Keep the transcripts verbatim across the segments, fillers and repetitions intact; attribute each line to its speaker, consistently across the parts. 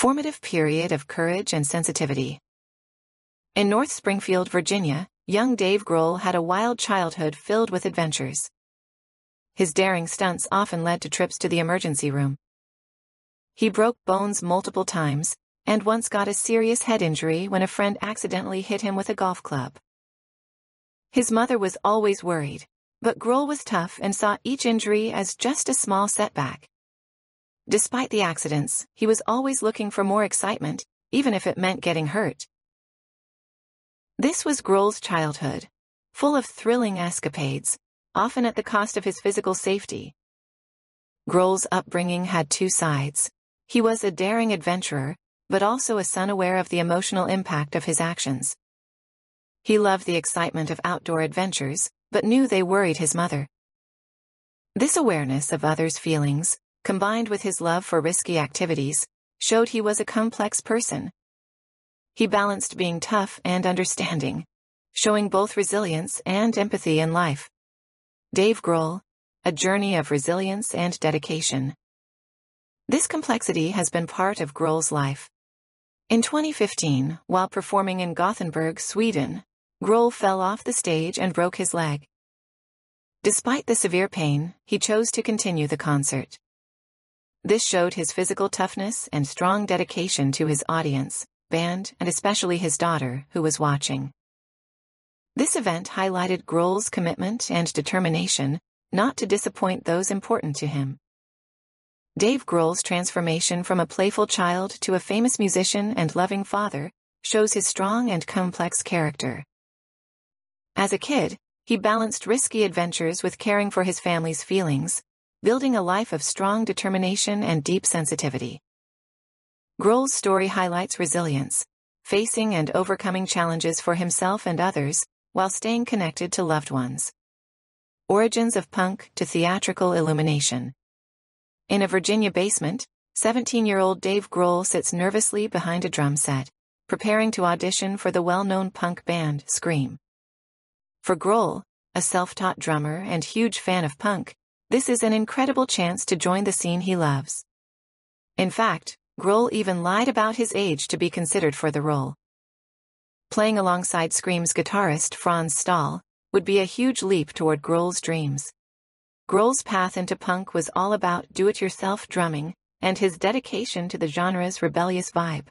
Speaker 1: Formative period of courage and sensitivity. In North Springfield, Virginia, young Dave Grohl had a wild childhood filled with adventures. His daring stunts often led to trips to the emergency room. He broke bones multiple times, and once got a serious head injury when a friend accidentally hit him with a golf club. His mother was always worried, but Grohl was tough and saw each injury as just a small setback. Despite the accidents, he was always looking for more excitement, even if it meant getting hurt. This was Grohl's childhood, full of thrilling escapades, often at the cost of his physical safety. Grohl's upbringing had two sides. He was a daring adventurer, but also a son aware of the emotional impact of his actions. He loved the excitement of outdoor adventures, but knew they worried his mother. This awareness of others' feelings, combined with his love for risky activities, showed he was a complex person. He balanced being tough and understanding, showing both resilience and empathy in life. Dave Grohl, a journey of resilience and dedication. This complexity has been part of Grohl's life. In twenty fifteen, while performing in Gothenburg, Sweden, Grohl fell off the stage and broke his leg. Despite the severe pain, he chose to continue the concert. This showed his physical toughness and strong dedication to his audience, band, and especially his daughter, who was watching. This event highlighted Grohl's commitment and determination not to disappoint those important to him. Dave Grohl's transformation from a playful child to a famous musician and loving father shows his strong and complex character. As a kid, he balanced risky adventures with caring for his family's feelings, building a life of strong determination and deep sensitivity. Grohl's story highlights resilience, facing and overcoming challenges for himself and others, while staying connected to loved ones. Origins of punk to theatrical illumination. In a Virginia basement, seventeen-year-old Dave Grohl sits nervously behind a drum set, preparing to audition for the well-known punk band, Scream. For Grohl, a self-taught drummer and huge fan of punk, this is an incredible chance to join the scene he loves. In fact, Grohl even lied about his age to be considered for the role. Playing alongside Scream's guitarist Franz Stahl would be a huge leap toward Grohl's dreams. Grohl's path into punk was all about do-it-yourself drumming and his dedication to the genre's rebellious vibe.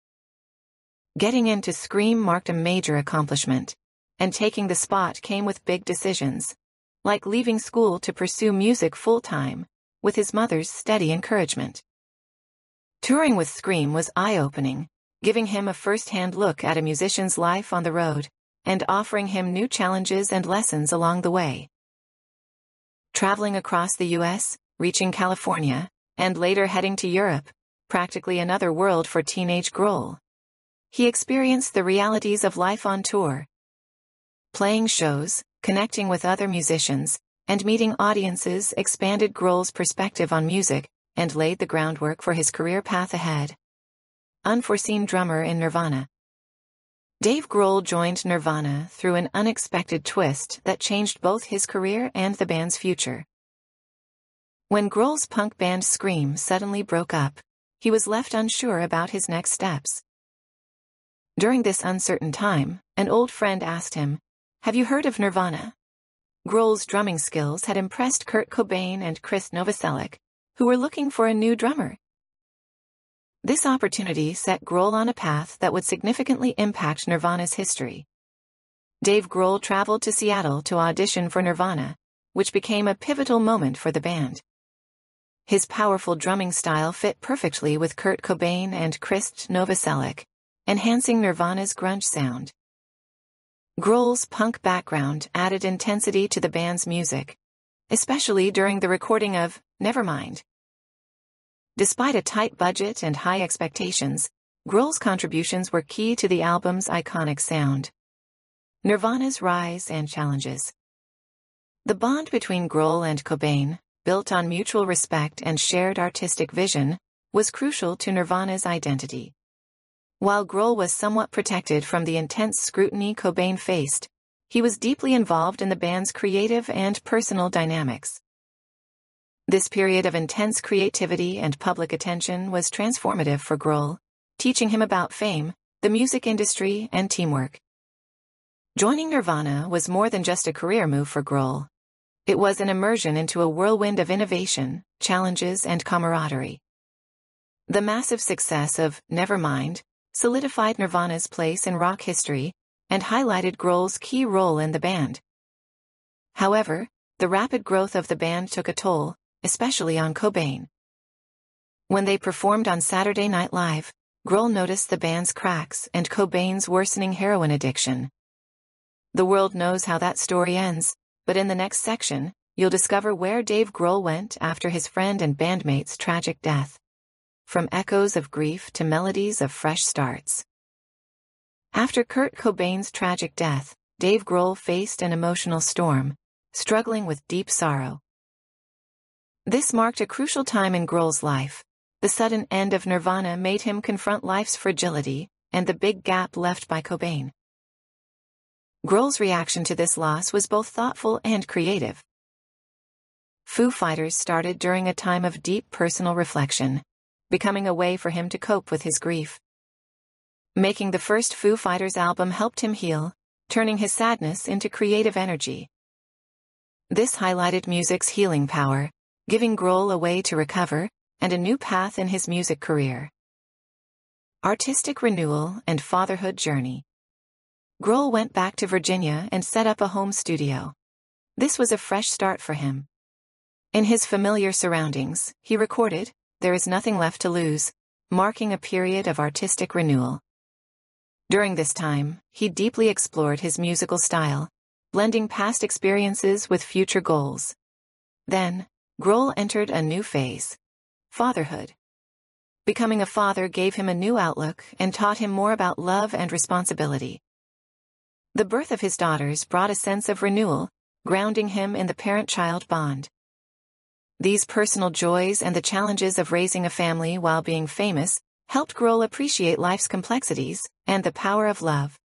Speaker 1: Getting into Scream marked a major accomplishment, and taking the spot came with big decisions, like leaving school to pursue music full-time, with his mother's steady encouragement. Touring with Scream was eye-opening, giving him a first-hand look at a musician's life on the road, and offering him new challenges and lessons along the way. Traveling across the U S, reaching California, and later heading to Europe, practically another world for teenage Grohl. He experienced the realities of life on tour. Playing shows, connecting with other musicians, and meeting audiences expanded Grohl's perspective on music and laid the groundwork for his career path ahead. Unforeseen drummer in Nirvana. Dave Grohl joined Nirvana through an unexpected twist that changed both his career and the band's future. When Grohl's punk band Scream suddenly broke up, he was left unsure about his next steps. During this uncertain time, an old friend asked him, "Have you heard of Nirvana?" Grohl's drumming skills had impressed Kurt Cobain and Chris Novoselic, who were looking for a new drummer. This opportunity set Grohl on a path that would significantly impact Nirvana's history. Dave Grohl traveled to Seattle to audition for Nirvana, which became a pivotal moment for the band. His powerful drumming style fit perfectly with Kurt Cobain and Chris Novoselic, enhancing Nirvana's grunge sound. Grohl's punk background added intensity to the band's music, especially during the recording of Nevermind. Despite a tight budget and high expectations, Grohl's contributions were key to the album's iconic sound. Nirvana's rise and challenges. The bond between Grohl and Cobain, built on mutual respect and shared artistic vision, was crucial to Nirvana's identity. While Grohl was somewhat protected from the intense scrutiny Cobain faced, he was deeply involved in the band's creative and personal dynamics. This period of intense creativity and public attention was transformative for Grohl, teaching him about fame, the music industry, and teamwork. Joining Nirvana was more than just a career move for Grohl. It was an immersion into a whirlwind of innovation, challenges, and camaraderie. The massive success of Nevermind solidified Nirvana's place in rock history and highlighted Grohl's key role in the band. However, the rapid growth of the band took a toll, especially on Cobain. When they performed on Saturday Night Live, Grohl noticed the band's cracks and Cobain's worsening heroin addiction. The world knows how that story ends, but in the next section, you'll discover where Dave Grohl went after his friend and bandmate's tragic death. From echoes of grief to melodies of fresh starts. After Kurt Cobain's tragic death, Dave Grohl faced an emotional storm, struggling with deep sorrow. This marked a crucial time in Grohl's life. The sudden end of Nirvana made him confront life's fragility and the big gap left by Cobain. Grohl's reaction to this loss was both thoughtful and creative. Foo Fighters started during a time of deep personal reflection, becoming a way for him to cope with his grief. Making the first Foo Fighters album helped him heal, turning his sadness into creative energy. This highlighted music's healing power, giving Grohl a way to recover and a new path in his music career. Artistic renewal and fatherhood journey. Grohl went back to Virginia and set up a home studio. This was a fresh start for him. In his familiar surroundings, he recorded There Is Nothing Left to Lose, marking a period of artistic renewal. During this time, he deeply explored his musical style, blending past experiences with future goals. Then, Grohl entered a new phase: fatherhood. Becoming a father gave him a new outlook and taught him more about love and responsibility. The birth of his daughters brought a sense of renewal, grounding him in the parent-child bond. These personal joys and the challenges of raising a family while being famous helped Grohl appreciate life's complexities and the power of love.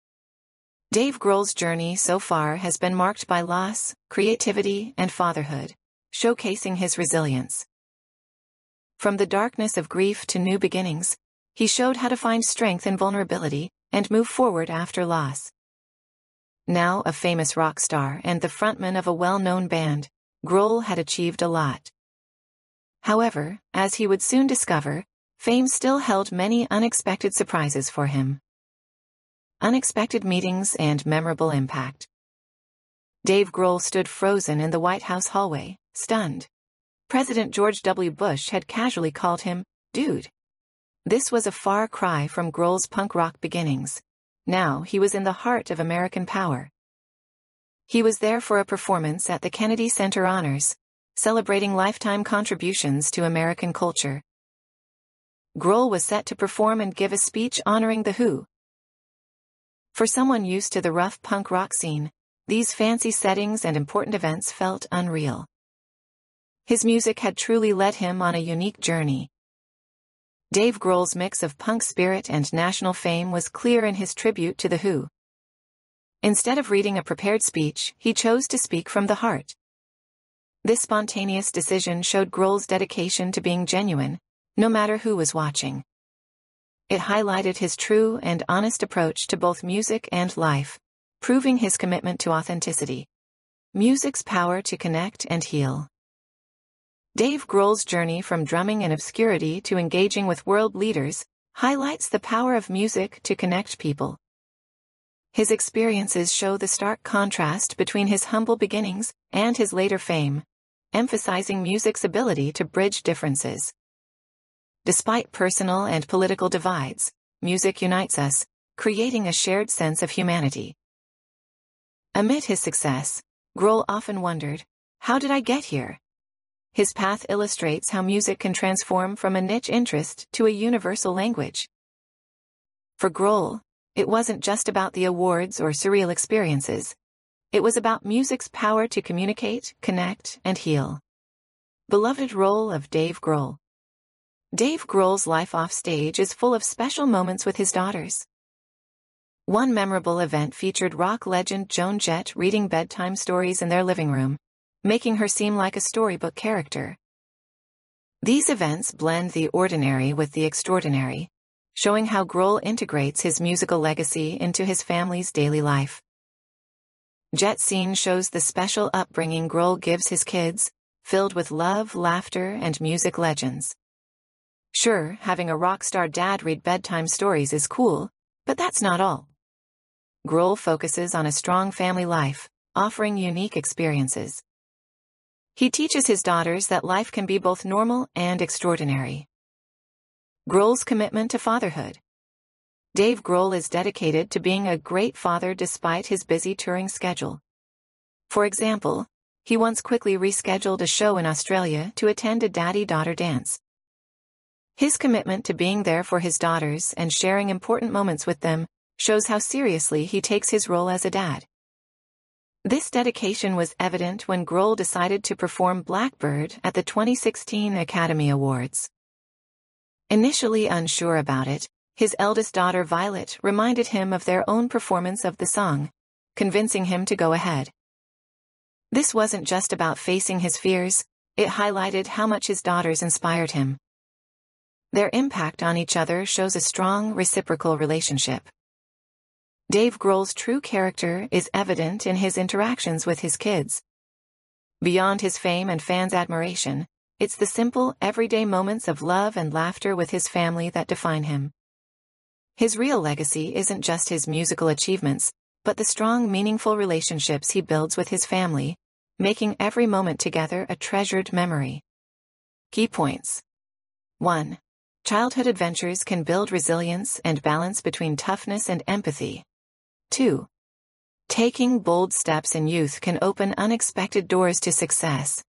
Speaker 1: Dave Grohl's journey so far has been marked by loss, creativity, and fatherhood, showcasing his resilience. From the darkness of grief to new beginnings, he showed how to find strength in vulnerability and move forward after loss. Now a famous rock star and the frontman of a well-known band, Grohl had achieved a lot. However, as he would soon discover, fame still held many unexpected surprises for him. Unexpected meetings and memorable impact. Dave Grohl stood frozen in the White House hallway, stunned. President George W. Bush had casually called him, "Dude." This was a far cry from Grohl's punk rock beginnings. Now he was in the heart of American power. He was there for a performance at the Kennedy Center Honors, celebrating lifetime contributions to American culture. Grohl was set to perform and give a speech honoring The Who. For someone used to the rough punk rock scene, these fancy settings and important events felt unreal. His music had truly led him on a unique journey. Dave Grohl's mix of punk spirit and national fame was clear in his tribute to The Who. Instead of reading a prepared speech, he chose to speak from the heart. This spontaneous decision showed Grohl's dedication to being genuine, no matter who was watching. It highlighted his true and honest approach to both music and life, proving his commitment to authenticity. Music's power to connect and heal. Dave Grohl's journey from drumming in obscurity to engaging with world leaders highlights the power of music to connect people. His experiences show the stark contrast between his humble beginnings and his later fame, emphasizing music's ability to bridge differences. Despite personal and political divides, music unites us, creating a shared sense of humanity. Amid his success, Grohl often wondered, "How did I get here?" His path illustrates how music can transform from a niche interest to a universal language. For Grohl, it wasn't just about the awards or surreal experiences. It was about music's power to communicate, connect, and heal. Beloved role of Dave Grohl. Dave Grohl's life off stage is full of special moments with his daughters. One memorable event featured rock legend Joan Jett reading bedtime stories in their living room, making her seem like a storybook character. These events blend the ordinary with the extraordinary, showing how Grohl integrates his musical legacy into his family's daily life. Jet Scene shows the special upbringing Grohl gives his kids, filled with love, laughter, and music legends. Sure, having a rock star dad read bedtime stories is cool, but that's not all. Grohl focuses on a strong family life, offering unique experiences. He teaches his daughters that life can be both normal and extraordinary. Grohl's commitment to fatherhood. Dave Grohl is dedicated to being a great father despite his busy touring schedule. For example, he once quickly rescheduled a show in Australia to attend a daddy-daughter dance. His commitment to being there for his daughters and sharing important moments with them shows how seriously he takes his role as a dad. This dedication was evident when Grohl decided to perform Blackbird at the twenty sixteen Academy Awards. Initially unsure about it, his eldest daughter Violet reminded him of their own performance of the song, convincing him to go ahead. This wasn't just about facing his fears, it highlighted how much his daughters inspired him. Their impact on each other shows a strong reciprocal relationship. Dave Grohl's true character is evident in his interactions with his kids. Beyond his fame and fans' admiration, it's the simple, everyday moments of love and laughter with his family that define him. His real legacy isn't just his musical achievements, but the strong, meaningful relationships he builds with his family, making every moment together a treasured memory. Key points. one. Childhood adventures can build resilience and balance between toughness and empathy. two. Taking bold steps in youth can open unexpected doors to success.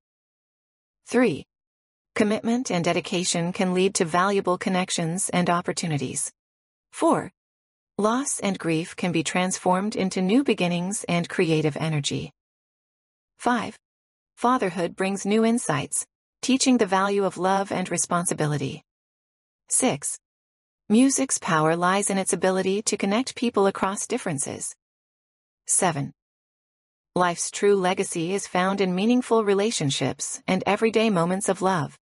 Speaker 1: three. Commitment and dedication can lead to valuable connections and opportunities. four. Loss and grief can be transformed into new beginnings and creative energy. five. Fatherhood brings new insights, teaching the value of love and responsibility. six. Music's power lies in its ability to connect people across differences. seven. Life's true legacy is found in meaningful relationships and everyday moments of love.